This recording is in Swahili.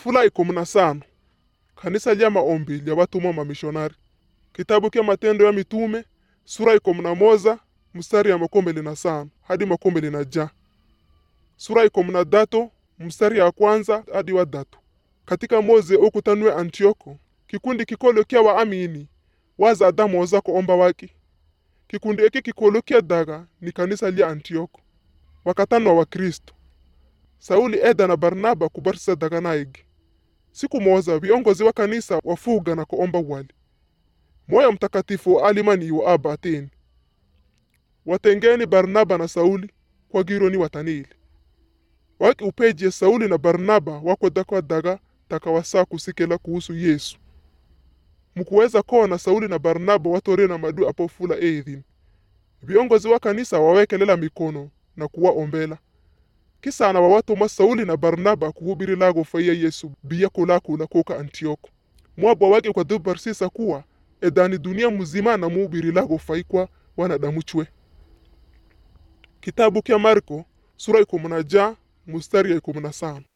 Fula 15 kanisa lya maombi lya watumwa mamishonari. Kitabu kya Matendo ya Mitume sura 11 mstari ya 15 hadi 16. Sura 13 mstari ya kwanza hadi wa 3. Katika moze okutanwe Antioko kikundi kikolo kya waamini waza Adamu waza kuomba waki. Kikundi eki kikolo kya daga ni kanisa lya Antioko. Wakatanwa wa Kristo. Sauli eda na Barnaba kubarisa daga naigi. Siku moza viongozi wa kanisa wafuga na kuomba wali. Moyo Mtakatifu alimani wa aba ateni. Watengeni Barnaba na Sauli kwa gironi watanili. Waki upeje Sauli na Barnaba wako dakwa daga takawasa kusikela kuhusu Yesu. Mkuweza kona Sauli na Barnaba watore na madu apofula edhin. Viongozi wa kanisa wawekelela mikono na kuwaombela. Kisa na wawatuma Sauli na Barnaba kuhubiri lago faya Yesu biya kula koka Antioko. Mwabwa wake kwa dubarsisa kuwa edani dunia mzima na muhubiri lago faikwa wanadamu chwe. Kitabu kya Marko sura 11 mstari ya 15.